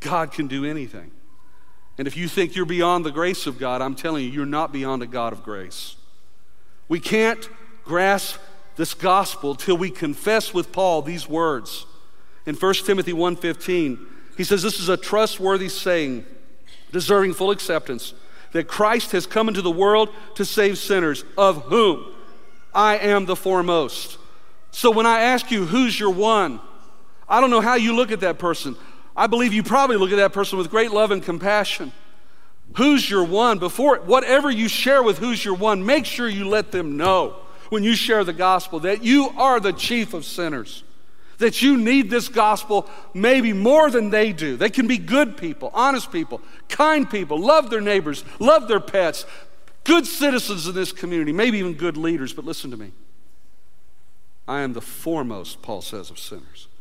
God can do anything. And if you think you're beyond the grace of God, I'm telling you, you're not beyond a God of grace. We can't grasp this gospel till we confess with Paul these words. In 1 Timothy 1:15, he says, this is a trustworthy saying, deserving full acceptance, that Christ has come into the world to save sinners, of whom I am the foremost. So when I ask you, who's your one? I don't know how you look at that person. I believe you probably look at that person with great love and compassion. Who's your one? Before whatever you share with who's your one, make sure you let them know when you share the gospel that you are the chief of sinners, that you need this gospel maybe more than they do. They can be good people, honest people, kind people, love their neighbors, love their pets, good citizens in this community, maybe even good leaders. But listen to me. I am the foremost, Paul says, of sinners.